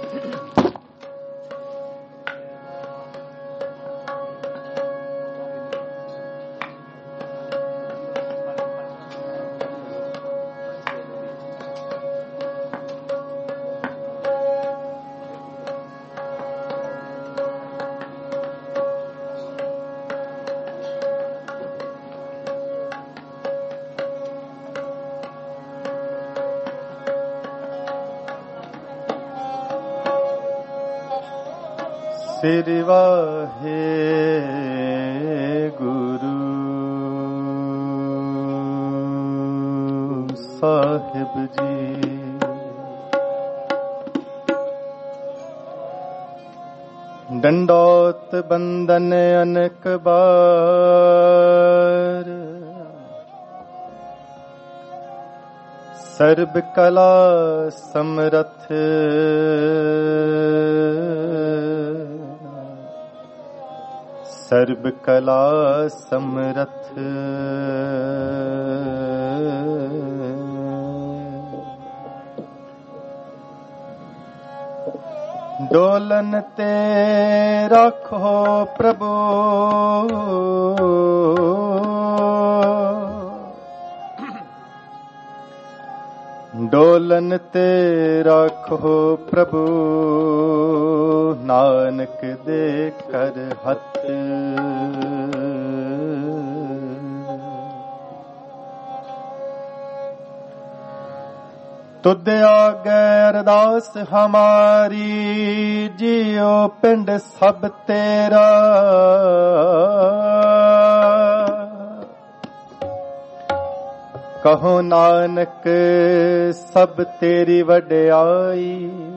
ਸ੍ਰੀ ਵਾਹਿਗੁਰੂ ਸਾਹਿਬ ਜੀ। ਡੰਡੋਤ ਬੰਦਨ ਅਨੇਕ ਬਾਰ, ਸਰਬ ਕਲਾ ਸਮਰਥ ਸਰਬ ਕਲਾ ਸਮਰਥ। ਡੋਲਨ ਤੇ ਰੱਖੋ ਪ੍ਰਭੂ, ਡੋਲਨ ਤੇ ਰੱਖੋ ਪ੍ਰਭੂ, ਨਾਨਕ ਦੇ ਕਰ ਹੱਥ। ਤੁਧ ਆਗੇ ਅਰਦਾਸ ਹਮਾਰੀ, ਜੀਓ ਪਿੰਡ ਸਭ ਤੇਰਾ। ਕਹੋ ਨਾਨਕ ਸਭ ਤੇਰੀ ਵਡਿਆਈ,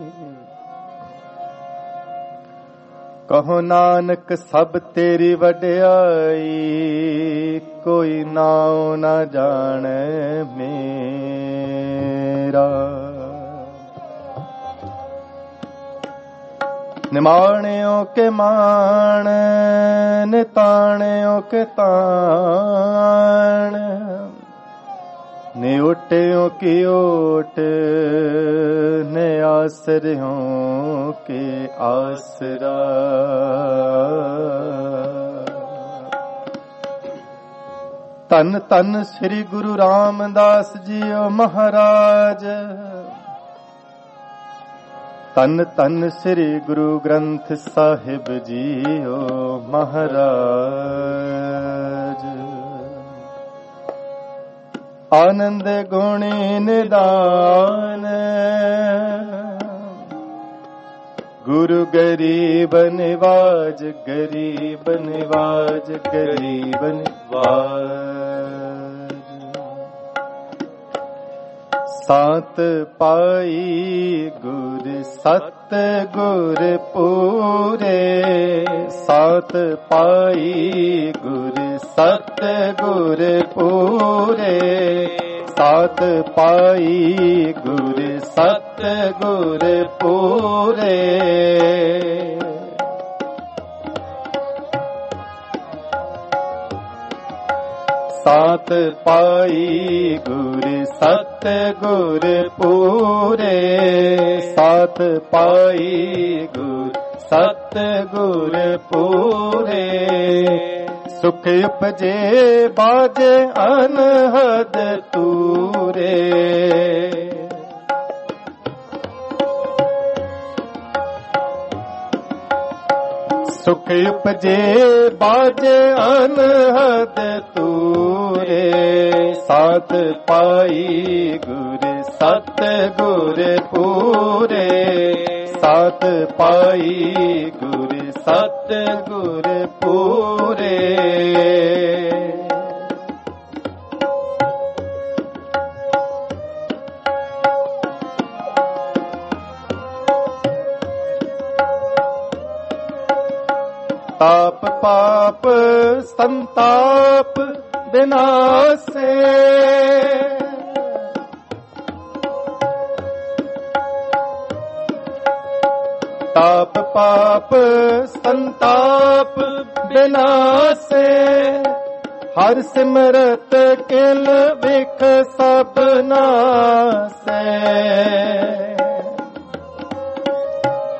ਕਹੋ ਨਾਨਕ ਸਭ ਤੇਰੀ ਵਡਿਆਈ। ਕੋਈ ਨਾਉ ਨਾ ਜਾਣੈ ਮੇਰਾ, ਨਿਮਾਣਿਓ ਕੇ ਮਾਣ, ਨਿਤਾਣਿਓ ਕੇ ਤਾਣ। ਨੇ ਓਟਿਓ ਕੀ ਓਟ, ਨੇ ਆਸਰਿਓ ਕੇ ਆਸਰਾ। ਧੰਨ ਧੰਨ ਸ੍ਰੀ ਗੁਰੂ ਰਾਮਦਾਸ ਜੀਓ ਮਹਾਰਾਜ, ਧੰਨ ਧੰਨ ਸ੍ਰੀ ਗੁਰੂ ਗ੍ਰੰਥ ਸਾਹਿਬ ਜੀਓ ਮਹਾਰਾਜ। ਆਨੰਦ ਗੁਣੀ ਨਿਦਾਨ, ਗੁਰੂ ਗਰੀਬ ਨਿਵਾਜ, ਗਰੀਬ ਨਿਵਾਜ, ਗਰੀਬ ਨਿਵਾਜ। ਸਾਤ ਪਾਈ ਗੁਰ ਸਤ ਗੁਰ ਪੂਰੇ, ਸਾਤ ਪਾਈ ਗੁਰ ਸਤ ਗੁਰ ਪੂਰੇ, ਸਾਤ ਪਾਈ ਗੁਰ ਸਤ ਗੁਰ ਪੂਰੇ। ਸਾਤ ਪਾਈ ਗੁਰ ਸਤ ਗੁਰ ਪੂਰੇ, ਸਾਤ ਪਾਈ ਗੁਰ ਸਤ ਗੁਰ ਪੂਰੇ। ਸੁਖ ਉਪਜੇ ਬਾਜੇ ਅਨਹਦ ਤੂਰੇ, ਸੁਖ ਉਪਜੇ ਬਾਜੇ ਅਨਹਦ ਤੂਰੇ। ਸਾਤ ਪਾਈ ਗੁਰ ਸਤ ਗੁਰ ਪੂਰੇ, ਸਾਤ ਪਾਈ ਗੁਰ ਸਤ ਗੁਰ ਪੂਰੇ। ਤਾਪ ਪਾਪ ਸੰਤਾਪ ਬਿਨਾਸੇ, ਤਾਪ ਪਾਪ ਸੰਤਾਪ ਬਿਨਾਸੇ। ਹਰ ਸਿਮਰਤ ਕਿਲ ਵਿਖ ਸਭ ਨਾਸੈ,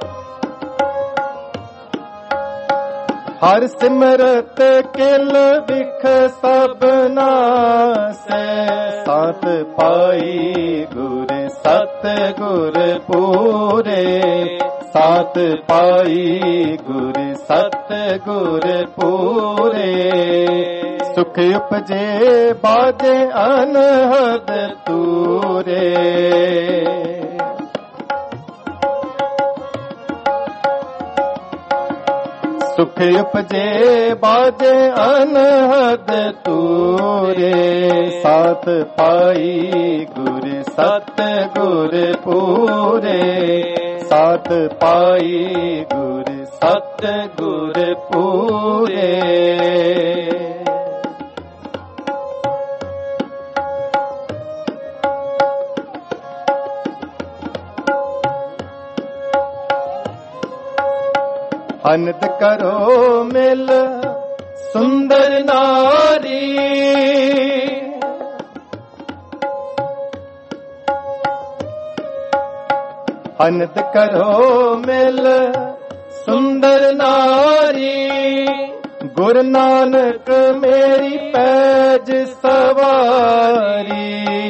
ਹਰ ਸਿਮਰਤ ਕਿਲ ਵਿਖ ਸਭ ਨਾਸੈ। ਸਾਤ ਪਾਈ ਗੁਰ ਸਤ ਗੁਰ ਪੂਰੇ। ਸਾਤ ਪਾਈ ਗੁਰ ਸਤ ਗੁਰ ਪੂਰੇ। ਸੁਖ ਉਪਜੇ ਬਾਜੇ ਅਨਹਦ ਤੂਰੇ। ਸੁਖ ਉਪਜੇ ਬਾਜੇ ਅਨਹਦ ਤੂਰੇ। ਸਾਤ ਪਾਈ ਗੁਰ ਸਤ ਗੁਰ ਪੂਰੇ। ਸਾਤ ਪਾਈ ਗੁਰ ਸਤ ਗੁਰ ਪੂਰੇ। ਅਨੰਦ ਕਰੋ ਮਿਲ ਸੁੰਦਰ ਨਾਰੀ। ਅਨੰਦ ਕਰੋ ਮਿਲ ਸੁੰਦਰ ਨਾਰੀ। ਗੁਰੂ ਨਾਨਕ ਮੇਰੀ ਪੈਜ ਸਵਾਰੀ।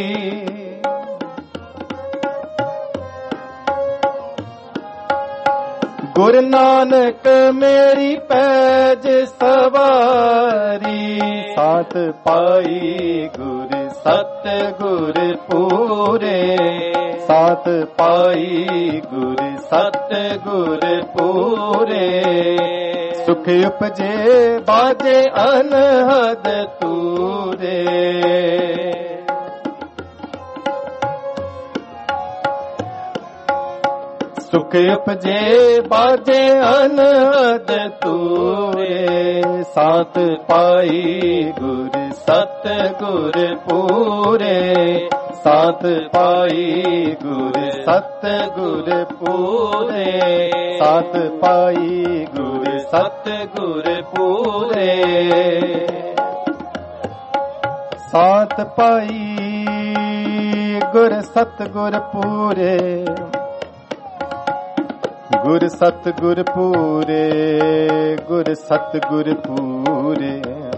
ਗੁਰੂ ਨਾਨਕ ਮੇਰੀ ਪੈਜ ਸਵਾਰੀ। ਸਾਤ ਪਾਈ ਗੁਰ ਸਤ ਗੁਰ ਪੂਰੇ। ਸਾਤ ਪਾਈ ਗੁਰ ਸਤ ਗੁਰ ਪੂਰੇ। ਸੁਖ ਉਪਜੇ ਬਾਜੇ ਅਨਹਦ ਤੂਰੇ। ਸੁਖ ਉਪਜੇ ਬਾਜੇ ਅਨਹਦ ਤੂਰੇ। ਸਾਤ ਪਾਈ ਗੁਰ ਸਤ ਗੁਰ ਪੂਰੇ। ਸਾਤ ਪਾਈ ਗੁਰ ਸਤ ਗੁਰ ਪੂਰੇ। ਸਾਤ ਪਾਈ ਗੁਰ ਸਤ ਗੁਰ ਪੂਰੇ। ਸਾਤ ਪਾਈ ਗੁਰ ਸਤ ਗੁਰ ਪੂਰੇ। ਗੁਰ ਸਤ ਗੁਰ ਪੂਰੇ। ਗੁਰ ਸਤ ਗੁਰ ਪੂਰੇ।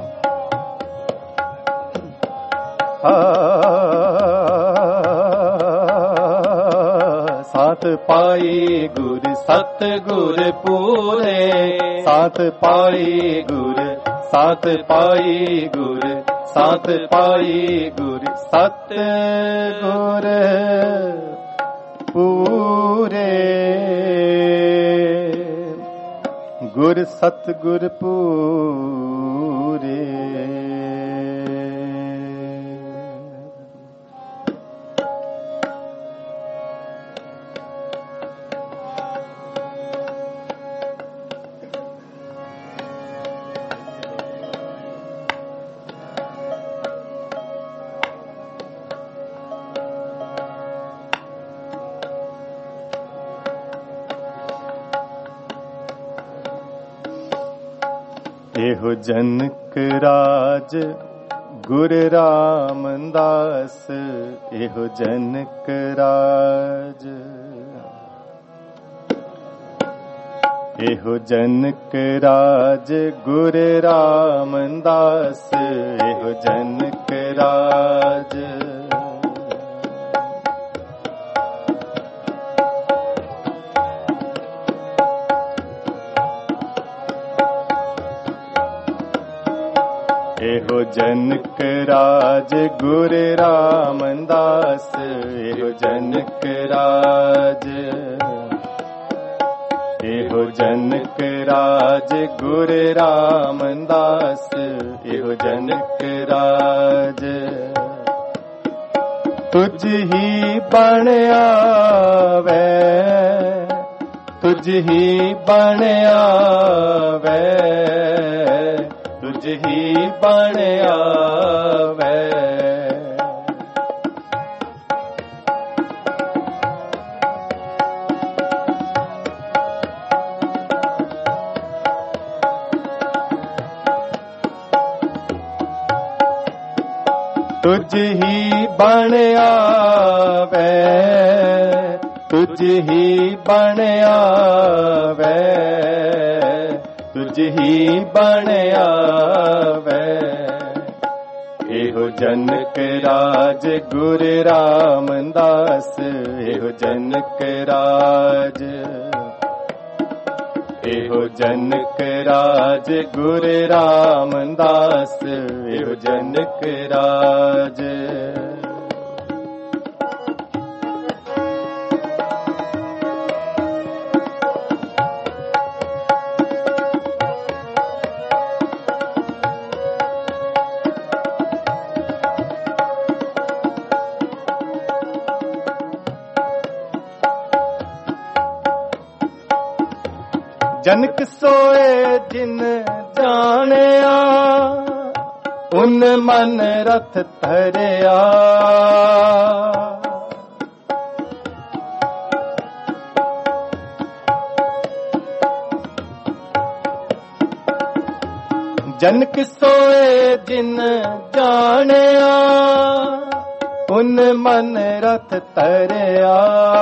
ਸਾਤ ਪਾਈ ਗੁਰ ਸਤ ਗੁਰ ਪੂਰੇ। ਸਾਤ ਪਾਈ ਗੁਰ ਸਾਤ ਪਾਈ ਗੁਰ ਸਾਤ ਪਾਈ ਗੁਰ ਸਤ ਗੁਰ ਪੂਰੇ। ਗੁਰ ਸਤ ਗੁਰ ਪੂਰੇ। ਇਹੋ ਜਨਕ ਰਾਜ ਗੁਰ ਰਾਮਦਾਸ। ਇਹੋ ਜਨਕ ਰਾਜ। ਇਹੋ ਜਨਕ ਰਾਜ ਗੁਰ ਰਾਮਦਾਸ। ਇਹੋ ਜਨਕ ਰਾਜ। ਇਹੋ ਜਨਕ ਰਾਜ ਗੁਰ ਰਾਮਦਾਸ। ਇਹੋ ਜਨਕ ਰਾਜ। ਇਹੋ ਜਨਕ ਰਾਜ ਗੁਰ ਰਾਮਦਾਸ। ਇਹੋ ਜਨਕ ਰਾਜ। ਤੁਝ ਹੀ ਬਣ ਆਵੈ। ਤੁਝ ਹੀ ਬਣ ਆਵੈ। ਤੁਝ ਹੀ ਬਣ ਆਵੈ। ਤੁਝ ਹੀ ਬਣ ਆਵੈ। ਤੁਝ ਹੀ ਬਣ ਆਵੈ। ਤੁਝ ਹੀ ਬਣ ਆਵੈ। ਇਹੋ ਜਨਕ ਰਾਜ ਗੁਰ ਰਾਮਦਾਸ, ਇਹੋ ਜਨਕ ਰਾਜ, ਇਹੋ ਜਨਕ ਰਾਜ ਗੁਰ ਰਾਮਦਾਸ, ਇਹੋ ਜਨਕ ਰਾਜ। ਜਨਕ ਸੋਏ ਜਿਨ ਜਾਣਿਆ, ਉਨ ਮਨ ਰਥ ਧਰਿਆ। ਜਨਕ ਸੋਏ ਜਿਨ ਜਾਣਿਆ, ਉਨ ਮਨ ਰਥ ਧਰਿਆ।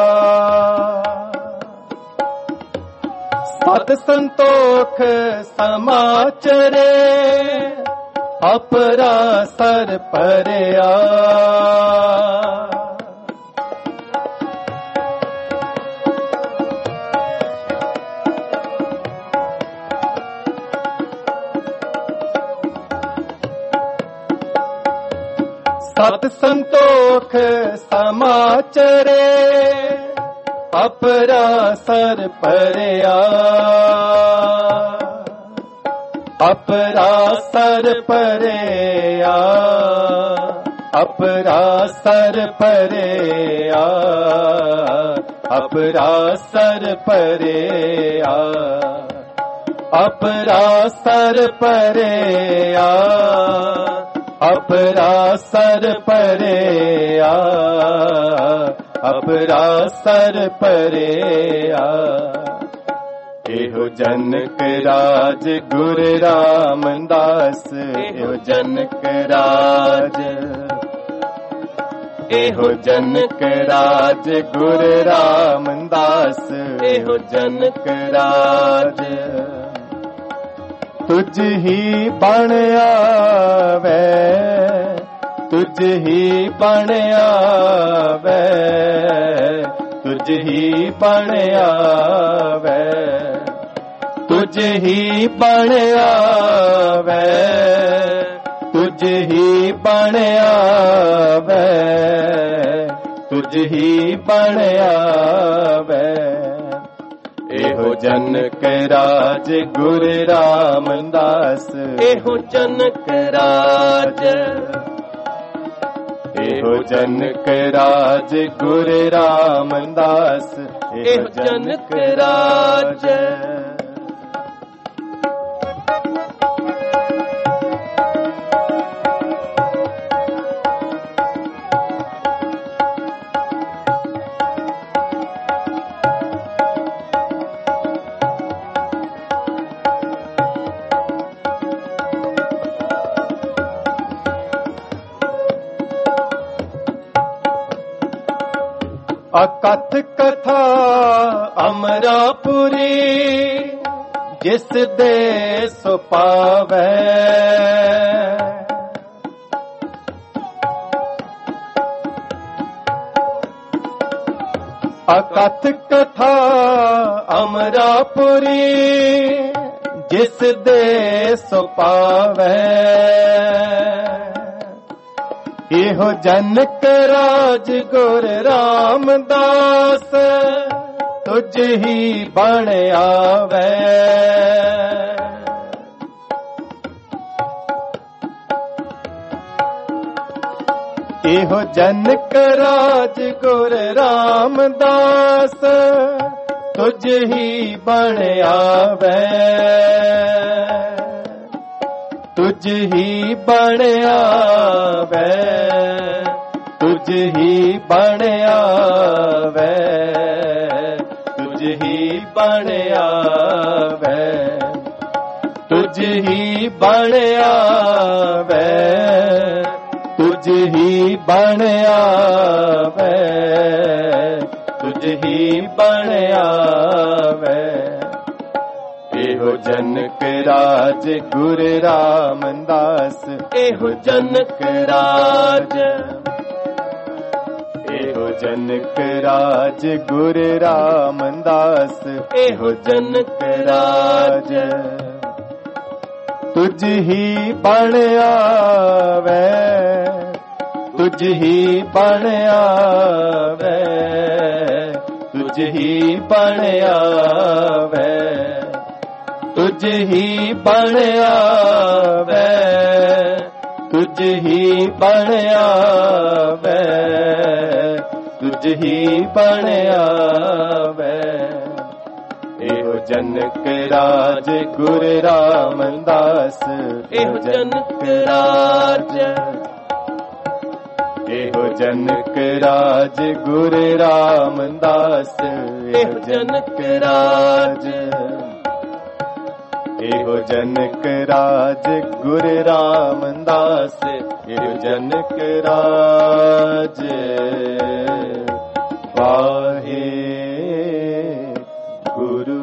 ਸਤ ਸੰਤੋਖ ਸਮਾਚਰੇ, ਅਪਰਾ ਸਰ ਭਰਿਆ। ਸਤ ਸੰਤੋਖ ਸਮਾਚਰੇ, ਅਪਰਾ ਸਰ ਭਰਿਆ। ਅਪਰਾ ਸਰ ਭਰਿਆ, ਅਪਰਾ ਸਰ ਭਰਿਆ, ਅਪਰਾ ਸਰ ਭਰਿਆ, ਅਪਰਾ ਸਰ ਭਰਿਆ, ਅਪਰਾ ਸਰ ਭਰਿਆ, ਅਪਰਾ ਸਰ ਭਰਿਆ। ਇਹੋ ਜਨਕ ਰਾਜ ਗੁਰ ਰਾਮਦਾਸ, ਇਹੋ ਜਨਕ ਰਾਜ, ਇਹੋ ਜਨਕ ਰਾਜ ਗੁਰ ਰਾਮਦਾਸ, ਇਹੋ ਜਨਕ ਰਾਜ। ਤੁਝ ਹੀ ਬਣ ਆਵੈ, ਤੁਝ ਹੀ ਬਣ ਆਵੈ, ਤੁਝ ਹੀ ਬਣ ਆਵੈ, ਤੁਝ ਹੀ ਬਣ ਆਵੈ, ਤੁਝ ਹੀ ਬਣ ਆਵੈ, ਤੁਝ ਹੀ ਬਣ ਆਵੈ। ਇਹੋ ਜਨਕ ਰਾਜ ਗੁਰ ਰਾਮਦਾਸ, ਇਹੋ ਜਨਕ ਰਾਜ, ਇਹੋ ਜਨਕ ਰਾਜ ਗੁਰ ਰਾਮਦਾਸ, ਇਹੋ ਜਨਕ ਰਾਜ। ਅਕਥ ਕਥਾ ਅਮਰਾਪੁਰੀ, ਜਿਸ ਦੇ ਸੋ ਪਾਵੈ। ਅਕਥ ਕਥਾ ਅਮਰਾਪੁਰੀ, ਜਿਸ ਦੇ ਸੋ ਪਾਵੈ। ਇਹੋ ਜਨਕ ਰਾਜ ਗੁਰ ਰਾਮਦਾਸ, ਤੁਝ ਹੀ ਬਣ ਆਵੈ। ਇਹੋ ਜਨਕ ਰਾਜ ਗੁਰ ਰਾਮਦਾਸ, ਤੁਝ ਹੀ ਬਣ ਆਵੈ। ਤੁਝ ਹੀ ਬਣ ਆਵੈ, ਤੁਝ ਹੀ ਬਣ ਆਵੈ, ਤੁਝ ਹੀ ਬਣ ਆਵੈ, ਤੁਝ ਹੀ ਬਣ ਆਵੈ, ਤੁਝ ਹੀ ਬਣ ਆਵੈ, ਤੁਝ ਹੀ ਬਣ ਆਵੈ। ਇਹੋ जनक राज गुरु रामदास, एहो जनक राज, एहो जनक राज गुरु रामदास, एहो जनक राज। तुझ ही बण आवे, तुझ ही बण आवे, तुझ ही बण आवे, तुझ ही बण आवे, तुझ ही बण आवे, तुझ ही बण आवे। एहो जनक राज गुरु रामदास, एहो जनक राज, एहो जनक राज गुरु रामदास, एहो जनक राज, एहो जनक राज गुरु रामदास, एहो जनक राज। वाहे गुरु।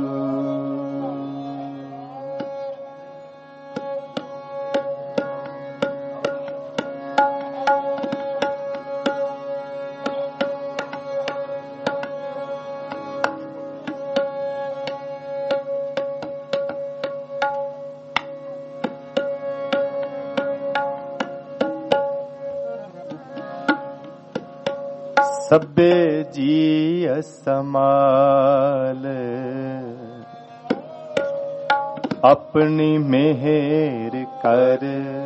ਸਭੇ ਜੀ ਅਸਮਾਲ, ਆਪਣੀ ਮਿਹਰ ਕਰ।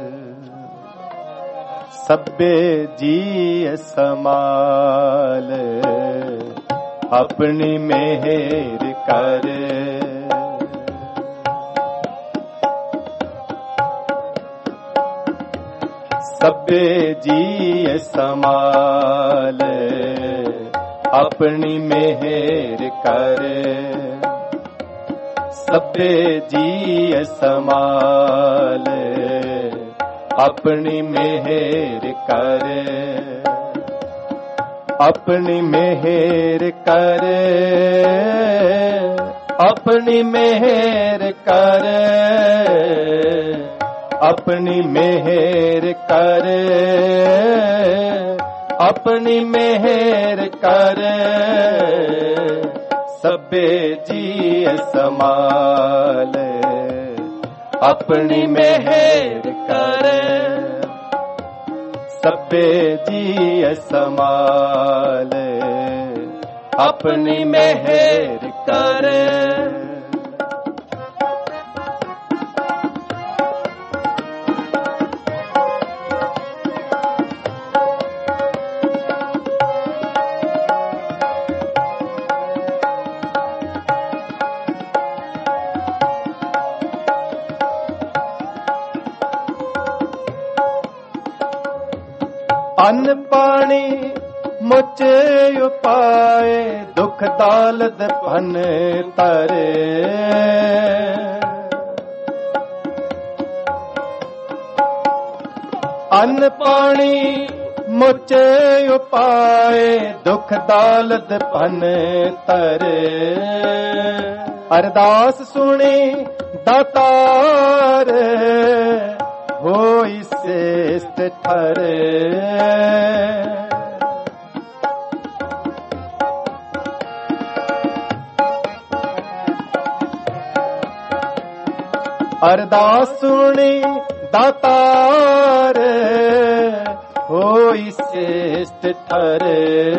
ਸਭੇ ਜੀ ਅਸਮਾਲ, ਆਪਣੀ ਮਿਹਰ ਕਰ। ਸਭੇ ਜੀ ਸਮਾਲ, ਆਪਣੀ ਮਿਹਰ ਕਰ। ਸਭੇ ਜੀ ਸਮਾਲ, ਆਪਣੀ ਮਿਹਰ ਕਰ। ਆਪਣੀ ਮਿਹਰ ਕਰ, ਆਪਣੀ ਮਿਹਰ ਕਰ, ਆਪਣੀ ਮਿਹਰ ਕਰ, ਆਪਣੀ ਮਿਹਰ ਕਰ। ਸਭੇ ਜੀ ਸਮਾਲ, ਆਪਣੀ ਮਿਹਰ ਕਰ। ਸਭੇ ਜੀ ਸਮਾਲ, ਆਪਣੀ ਮਿਹਰ ਕਰ। ਅੰਨ ਪਾਣੀ ਮੁਚੇ ਉਪਾਏ, ਦੁਖ ਦਾਲਤ ਭਨ ਤਰੇ। ਅੰਨ ਪਾਣੀ ਮੁਚੇ ਉਪਾਏ, ਦੁਖ ਦਾਲਤ ਭਨ ਤਰੇ। ਅਰਦਾਸ ਸੁਣੀ ਦਾਤਾਰ, ਹੋਈ ਸੇਸਤ ਠਰੇ। ਅਰਦਾਸ ਸੁਣੀ ਦਾਤਾਰ, ਹੋਈ ਸੇਸਤ ਠਰੇ।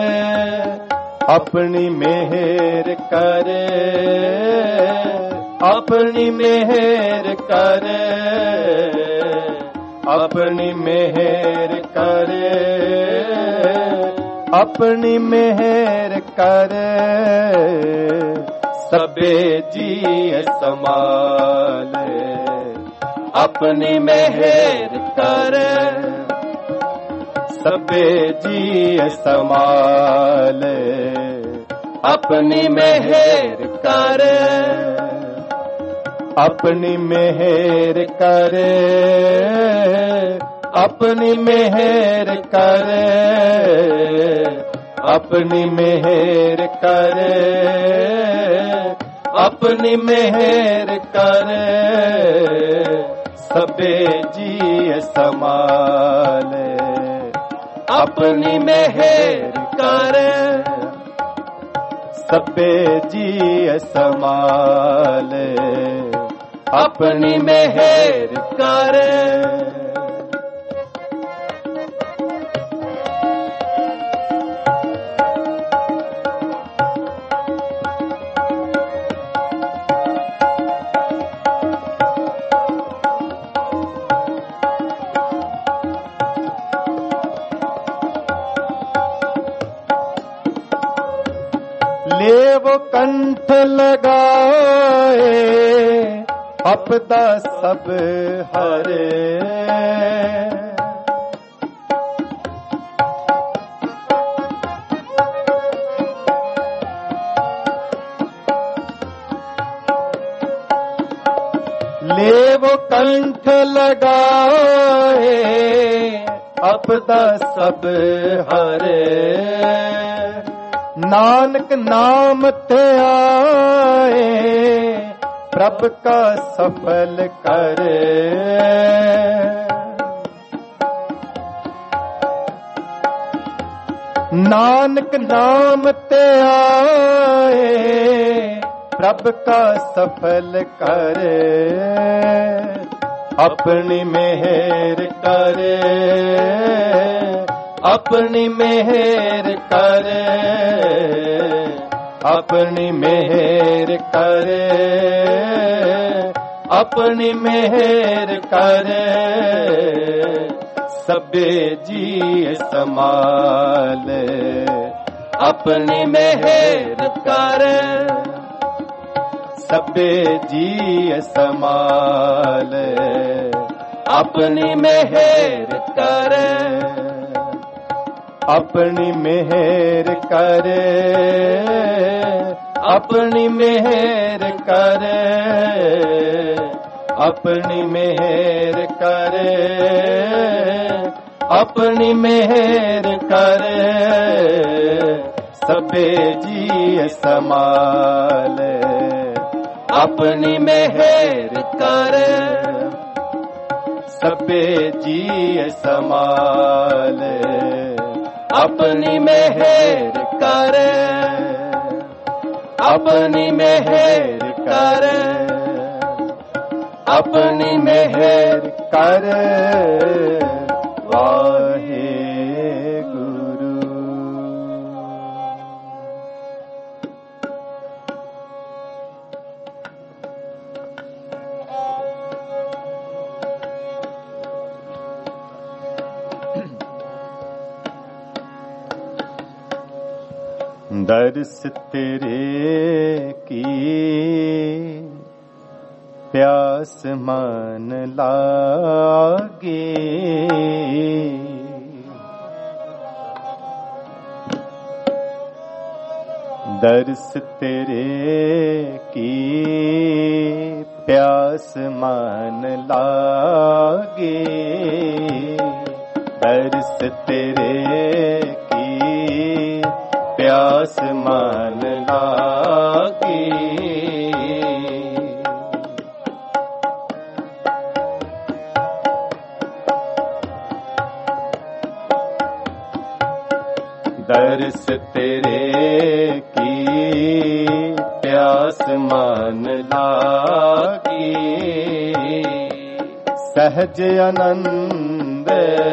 ਆਪਣੀ ਮਿਹਰ ਕਰ, ਆਪਣੀ ਮਿਹਰ ਕਰ, ਆਪਣੀ ਮਿਹਰ ਕਰ, ਆਪਣੀ ਮਿਹਰ ਕਰ। ਸਭੇ ਜੀ ਸਮਾਲ, ਆਪਣੀ ਮਿਹਰ ਕਰ। ਸਭੇ ਜੀ ਸਮਾਲ, ਆਪਣੀ ਮਿਹਰ ਕਰ। ਆਪਣੀ ਮਿਹਰ ਕਰ, ਆਪਣੀ ਮਿਹਰ ਕਰ, ਆਪਣੀ ਮਿਹਰ ਕਰ, अपनी मेहर कर सबे जी संभाले, अपनी मेहर कर सबे जी संभाले, अपनी मेहर कर ले वो कंठ लगाए आपदा सब हरे, ले वो कंठ लगाए आपदा सब हरे, नानक नाम ते आए प्रभ का सफल करे, नानक नाम ते आए प्रभ का सफल करे, अपनी मेहर करे, अपनी मेहर करे, अपनी मेहर करे, अपनी मेहर करे, सबे जी संभाले, अपनी मेहर कर सबे जी संभाले, अपनी मेहर कर अपनी मेहर करे, अपनी मेहर करे, अपनी मेहर करे, अपनी मेहर करे, सबे जी संभाले, अपनी मेहर कर सबे जी संभाले, अपनी मेहर कर अपनी मेहर कर अपनी मेहर कर वाहे गुरु। दर्श तेरे की प्यास मन लागे, दर्श तेरे की प्यास मन लागे, दर्श तेरे की प्यास मन लागे, दर्श तेरे की प्यास मन लागी, सहज आनंद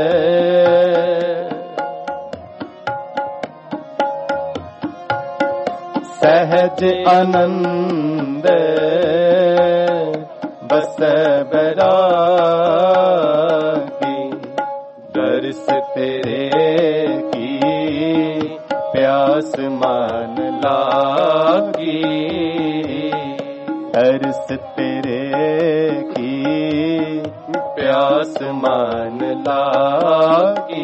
सहज आनंद बस बैरागी, दर्श तेरे की प्यास मन लागी, दर्श तेरे की प्यास मन लागी।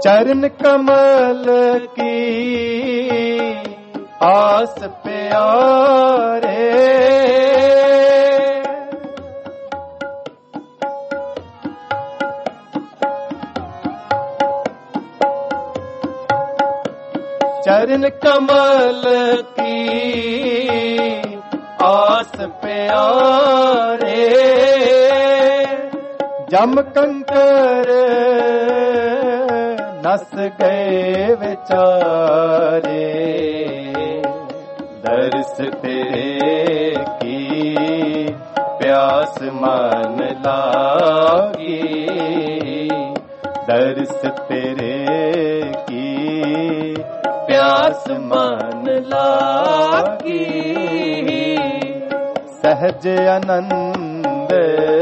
चरण कमल की आस प्यारे, चरण कमल की आस प्यारे, जम कंकर नस गए विचारे, दर्श तेरे की प्यास मन लागी, दर्श तेरे की प्यास मन लागी, सहज आनंद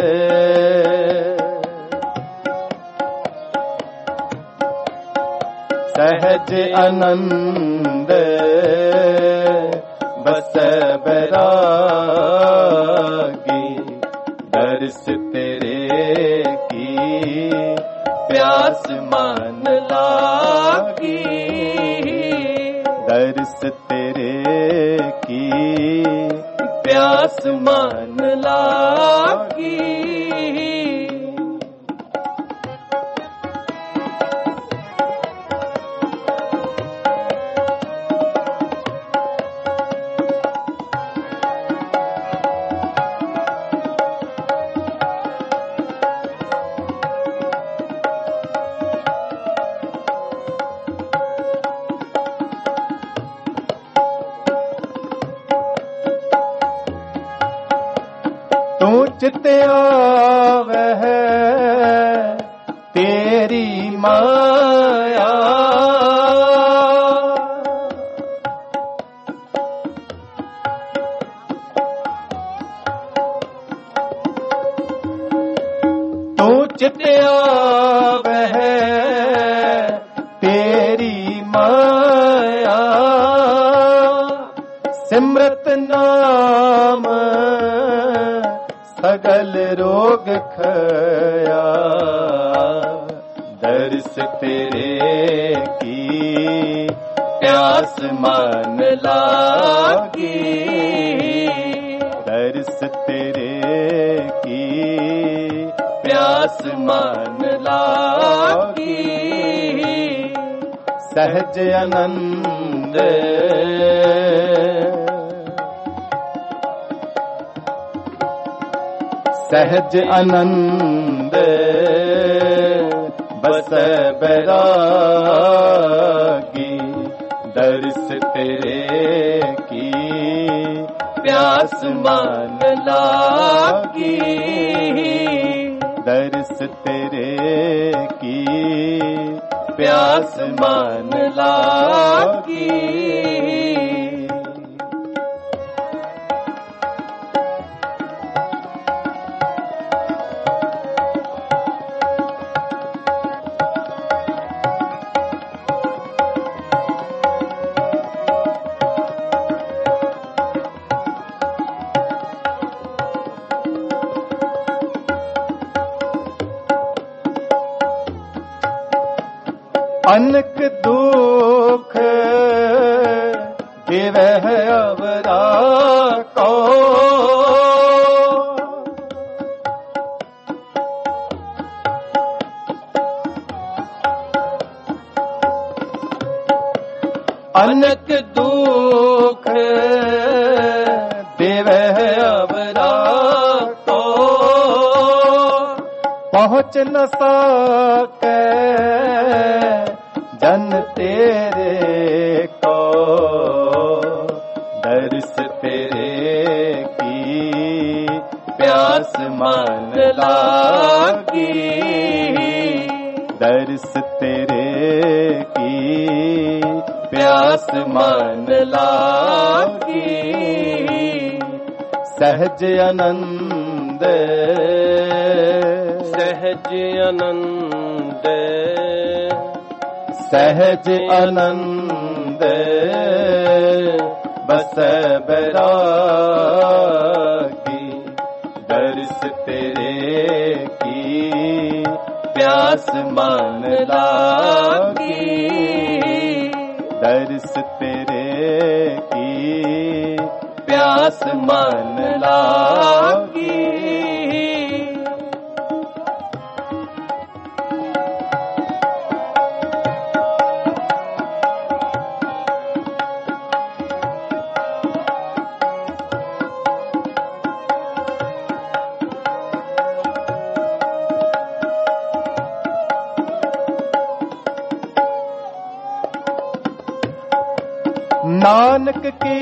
सहज आनंद बस बैरागी, दर्श तेरे की प्यास मन लागी, दर्श तेरे की प्यास मन लागी। तू चित आवह तेरी माया, तू चित आवह तेरी माया, सिमरत नाम सगल रोग खया, दर्श तेरे की प्यास मन लागी, दर्श तेरे की प्यास मन लागी, सहज आनंद सहज आनंद बस बैरागी, दर्श तेरे की प्यास मन लागी, दर्श तेरे की प्यास मन लागी। अनक दुख देवह अवरा को, अनक दुख देवह अवरा को, पहुँच न सके जन तेरे को, दर्श तेरे की प्यास मन लागी, दर्श तेरे की प्यास मन लागी, सहज आनंद सहज आनंद सहज आनंद बस बैरागी, दर्श तेरे की प्यास मन लागी। प्यास मन लागी। नानक की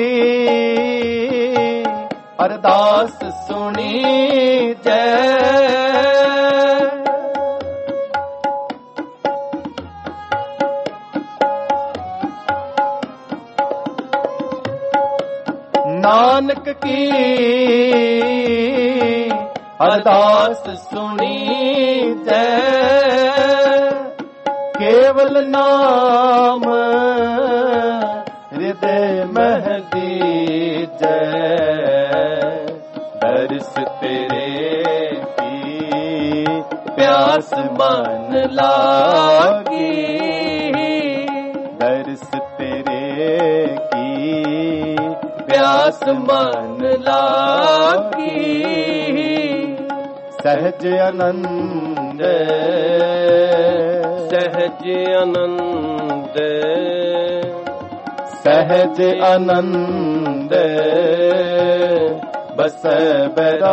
अरदास सुनी जय, नानक की अरदास सुनी जय, केवल नाम हृदय मह दीजै, दर्श तेरे की प्यास मन लागी, दर्श तेरे की प्यास मन लागी। सहज आनंद सहज आनंद सहज आनंद बस बैरागी,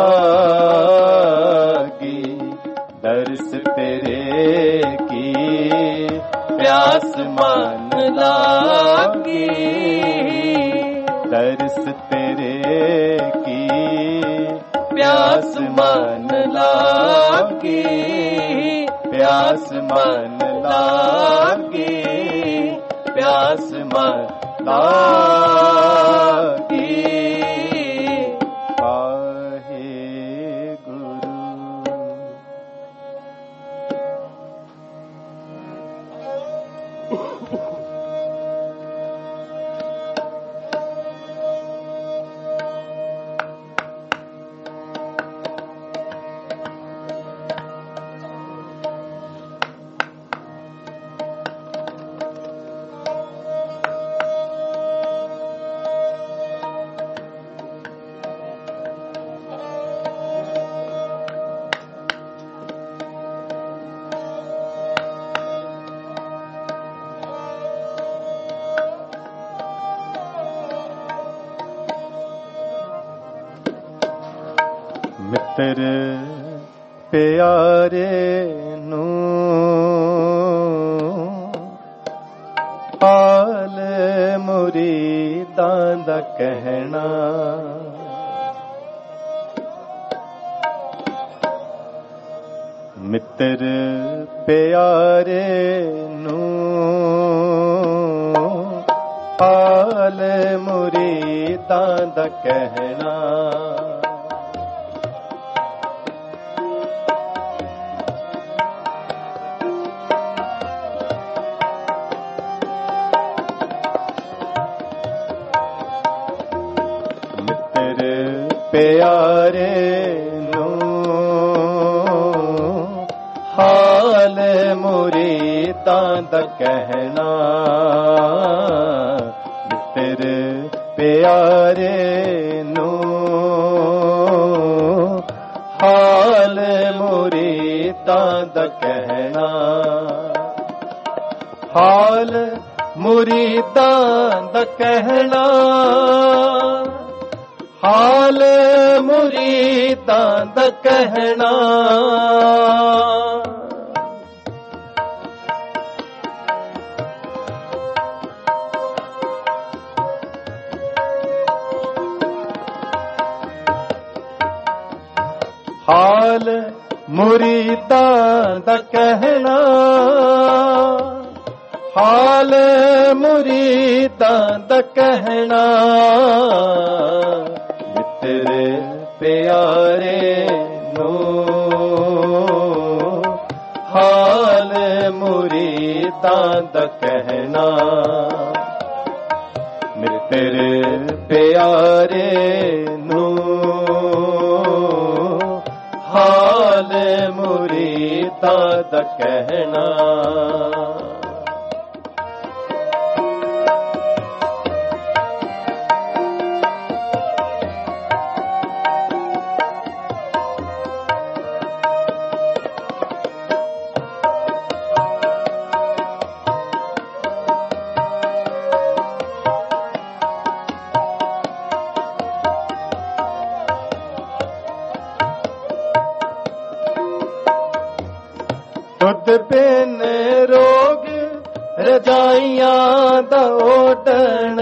दर्श तेरे की प्यास मन लागी, दर्श तेरे की प्यास मन लागी, प्यास मन लागी, प्यास मन लागी। वाहे गुरु। मित्र प्यारे नू पाल मुरीदां दा कहना, मित्र प्यारे नू पाल मुरीदां दा कहना, प्यारे नू हाल मुरीदां दा कहना, मित्र प्यारे नू हाल मुरीदां दा कहना, हाल मुरीदां दा कहना, हाल मुरीदां दा कहना, हाल मुरीदां दा कहना, हाल मुरीदां दा कहना, मित्र प्यारे नू हाल मुरीदां दा कहना, मित्र प्यारे नू हाल मुरीदां दा कहना। ਤੁਧ ਬਿਨ ਰੋਗ ਰਜਾਈਆਂ ਦਾ ਓਢਣ,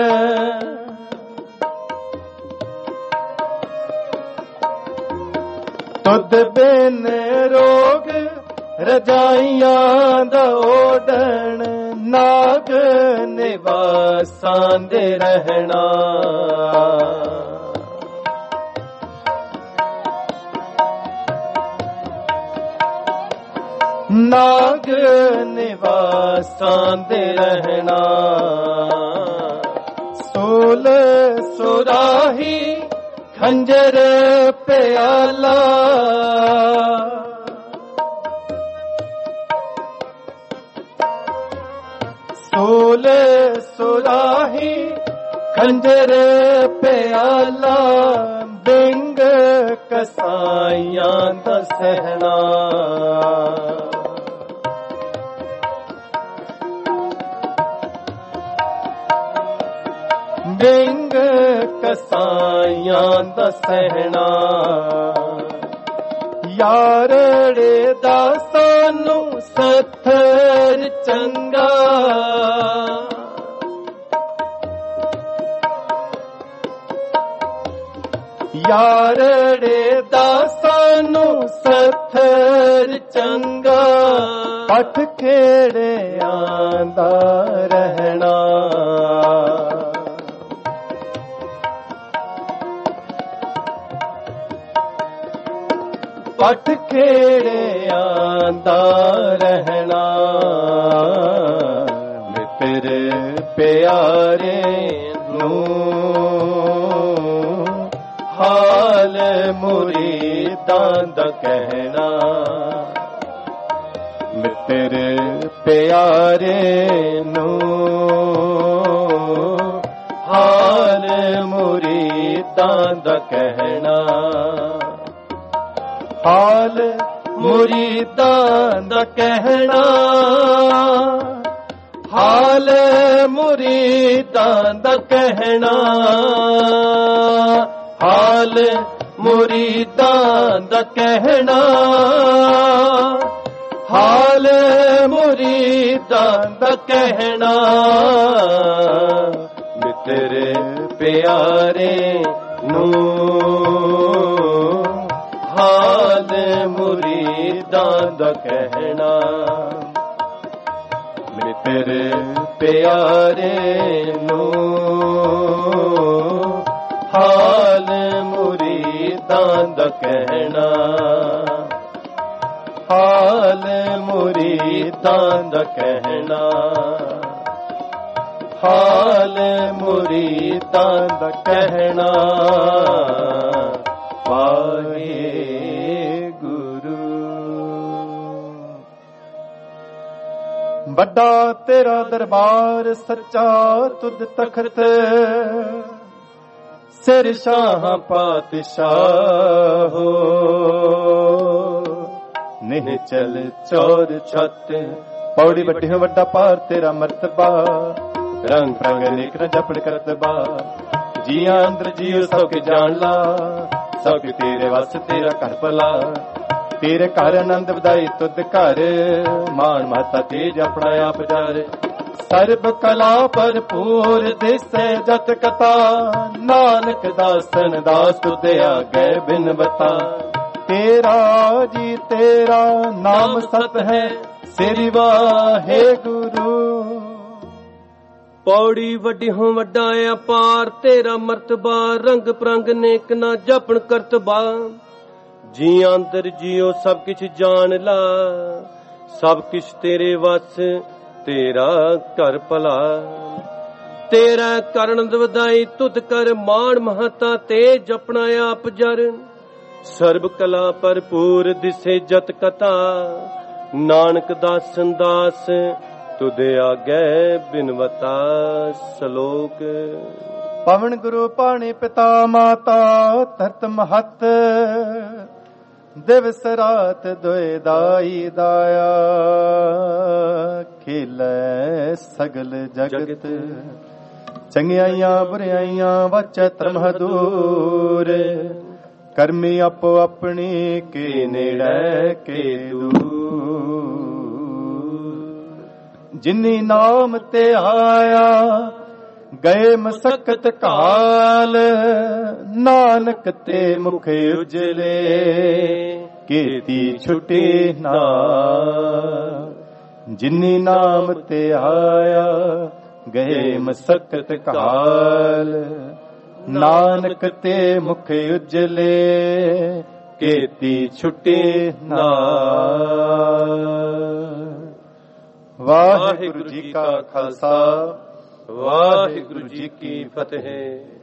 ਤੁਧ ਬਿਨ ਰੋਗ ਰਜਾਈਆਂ ਦਾ ਓਢਣ, ਨਾਗ ਨਿਵਾਸਾਂ ਦੇ ਰਹਿਣਾ। ਨਾਗ ਨਿਵਾਸਾਂ ਦੇ ਰਹਿਣਾ, ਸੋਲ ਸੁਰਾਹੀ ਖੰਜਰ ਪਿਆਲਾ, ਸੋਲ ਸੁਰਾਹੀ ਖੰਜਰ ਪਿਆਲਾ, ਬਿੰਗ ਕਸਾਈਆਂ ਦਾ ਸਹਿਣਾ। ਬਿੰਗ ਕਸਾਈਆਂ ਦਾ ਸਹਿਣਾ, ਯਾਰੜੇ ਦਾ ਸਾਨੂੰ ਸੱਥਰ ਚੰਗਾ, ਯਾਰੜੇ ਦਾ ਸਾਨੂੰ ਸੱਥਰ ਚੰਗਾ, ਪੱਠ ਖੇੜਿਆਂ ਦਾ ਰਹਿਣਾ। ਪੱਠ ਖੇੜਿਆਂ ਦਾ ਰਹਿਣਾ, ਮਿੱਤਰ ਪਿਆਰੇ ਨੂੰ ਹਾਲ ਮੁਰੀਦਾਂ ਦਾ ਕਹਿਣਾ। ਮਿੱਤਰ ਪਿਆਰੇ ਨੂੰ ਹਾਲ ਮੁਰੀਦਾਂ ਦਾ ਕਹਿਣਾ। ਹਾਲ ਮੁਰੀਦਾਂ ਦਾ ਕਹਿਣਾ, ਹਾਲ ਮੁਰੀਦਾਂ ਦਾ ਕਹਿਣਾ, ਹਾਲ ਮੁਰੀਦਾਂ ਦਾ ਕਹਿਣਾ, ਹਾਲ ਮੁਰੀਦਾਂ ਦਾ ਕਹਿਣਾ। ਮਿੱਤਰ ਪਿਆਰੇ ਨੂੰ ਹਾਲ ਮੁਰੀਦਾਂ ਦਾ ਕਹਿਣਾ। ਮਿੱਤਰ ਪਿਆਰੇ ਨੂੰ ਹਾਲ ਮੁਰੀਦਾਂ ਦਾ ਕਹਿਣਾ। ਹਾਲ ਮੁਰੀਦਾਂ ਦਾ ਕਹਿਣਾ। ਹਾਲ ਮੁਰੀਦਾਂ ਦਾ ਕਹਿਣਾ। ਵੱਡਾ ਤੇਰਾ ਦਰਬਾਰ ਸੱਚਾ ਤੁਧ ਤਖਤ, ਸਿਰ ਸ਼ਾਹ ਪਾਤਸ਼ਾਹੋ। ਨਿਹਚਲ ਚੌਰ ਛੱਤ ਪੌੜੀ ਵੱਡੀ ਹੋ ਵੱਡਾ ਪਾਰ ਤੇਰਾ ਮਰਤਬਾ। ਰੰਗ ਰੰਗ ਨੇਕ ਨ ਜਪੜ ਕਰਤਬਾ। ਜੀਆਂ ਅੰਦਰ ਜੀਉ ਸਭ ਕੇ ਜਾਣ ਲਾ। ਸਭ ਤੇਰੇ ਵਸ ਤੇਰਾ ਘਰ ਭਲਾ। ਤੇਰੇ ਘਰ ਆਨੰਦ ਵਧਾਈ ਤੁਧ ਘਰ। ਮਾਨ ਮਾਤਾ ਤੇਜ ਆਪਣਾ ਆਪ ਜਰ। ਸਰਬ ਕਲਾ ਭਰਪੂਰ ਦਿਸੈ ਜਤ ਕਥਾ। ਨਾਨਕ ਦਾਸਨ ਦਾਸ ਤੁਧ ਆਗੇ ਬਿਨ ਬਤਾ। ਤੇਰਾ ਜੀ ਤੇਰਾ ਨਾਮ ਸਤ ਹੈ ਸ੍ਰੀ ਵਾਹਿਗੁਰੂ। ਪੌੜੀ ਵੱਡੀ ਹੋ ਵੱਡਾ ਅਪਾਰ ਤੇਰਾ ਮਰਤਬਾ। ਰੰਗ ਪ੍ਰੰਗ ਨੇਕ ਨਾ ਜਪਣ ਕਰਤਬਾ। ਜੀ ਅੰਦਰ ਜੀਓ ਸਭ ਕਿਛ ਜਾਣ ਲਾ। ਸਭ ਕਿਛ ਤੇਰੇ ਵਸ ਤੇਰਾ ਘਰ ਭਲਾ। ਤੇਰਾ ਕਰਨ ਵਧਾਈ ਤੁਧ ਕਰ ਮਾਣ ਮਹਤਾ ਤੇਜ ਆਪਣਾ ਆਪ ਜਰ। ਸਰਬ ਕਲਾ ਭਰਪੂਰ ਦਿਸੇ ਜਤ ਕਥਾ। ਨਾਨਕ ਦਾਸਨ ਦਾਸ ਤੁਧ ਆਗੇ ਬਿਨਵਤਾ। ਸ਼ਲੋਕ। ਪਵਨ ਗੁਰੂ ਪਾਣੀ ਪਿਤਾ ਮਾਤਾ ਧਰਤ ਮਹਤ। ਦਿਵਸ ਰਾਤ ਦੁਇ ਦਾਈ ਦਾਇਆ। ਖੇਲੇ ਸਗਲ ਜਗਤ। ਚੰਗਿਆਈਆਂ ਬੁਰਿਆਈਆਂ ਵਾਚੈ ਧਰਮ ਹਦੂਰ। ਕਰਮੀ ਆਪੋ ਆਪਣੀ ਕੇ ਨੇੜੇ ਕੇ ਦੂਰ। ਜਿਨੀ ਨਾਮ ਤੇ ਆਇਆ ਗਏ ਮਸਕਤ ਕਾਲ ਨਾਨਕ ਤੇ ਮੁਖ ਉਜਲੇ ਕੀਤੀ ਛੁਟੇ ਨਾਲ ਜਿਨੀ ਨਾਮ ਤੇ ਆਇਆ ਗਏ ਮਸਕਤ ਕਾਲ ਨਾਨਕ ਤੇ ਮੁਖ ਉਜਲੇ ਕੀਤੀ ਛੁਟੇ ਨਾਲ। ਵਾਹਿਗੁਰੂ ਜੀ ਕਾ ਖਾਲਸਾ ਵਾਹਿਗੁਰੂ ਜੀ ਕੀ ਫਤਿਹ।